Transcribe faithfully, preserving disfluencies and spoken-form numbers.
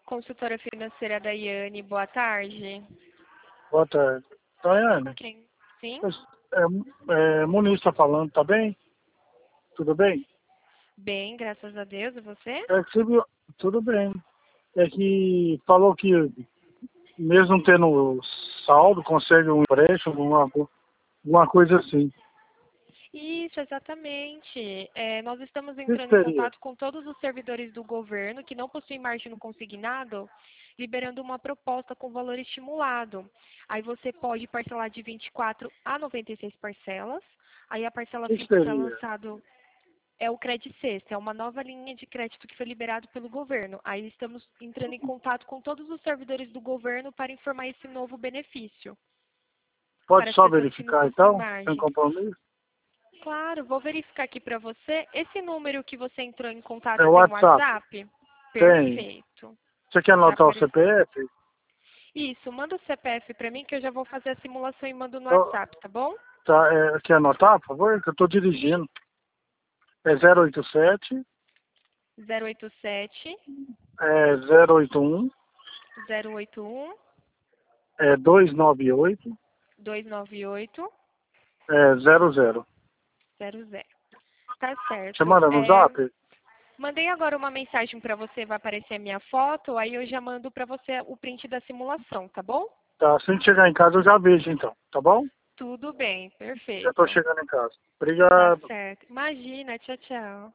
consultora financeira da Iane, boa tarde. Boa tarde. Daiane, Quem? Sim? é, é, Muniz está falando, tá bem? Tudo bem? Bem, graças a Deus, e você? É que você viu, tudo bem. É que falou que mesmo tendo saldo, consegue um empréstimo, alguma, alguma coisa assim. Isso, exatamente. É, nós estamos O que entrando em seria? contato com todos os servidores do governo que não possuem margem no consignado, liberando uma proposta com valor estimulado. Aí você pode parcelar de vinte e quatro a noventa e seis parcelas. Aí a O parcela que fixa é seria? lançado é o Credit Sexta, é uma nova linha de crédito que foi liberado pelo governo. Aí estamos entrando em contato com todos os servidores do governo para informar esse novo benefício Pode para as só pessoas que não verificar possuem então, sem margem. compromisso? Claro, vou verificar aqui para você. Esse número que você entrou em É contato o tem um WhatsApp? WhatsApp? Tem. Perfeito. Você quer Já anotar o apareceu. C P F? Isso, manda o C P F para mim que eu já vou fazer a simulação e mando no Então, WhatsApp, tá bom? tá, é, quer anotar, por favor? Que eu estou dirigindo. É zero oito sete, zero oito sete, é zero oito um, zero oito um, é dois nove oito, dois nove oito, é zero zero. zero zero. Tá Você certo. manda no É, zap? mandei agora uma mensagem para você, vai aparecer a minha foto, aí eu já mando para você o print da simulação, tá bom? Tá, assim que chegar em casa eu já vejo então, tá bom? Tudo bem, Já tô perfeito. chegando em casa. Tá Obrigado. certo. Imagina, tchau, tchau.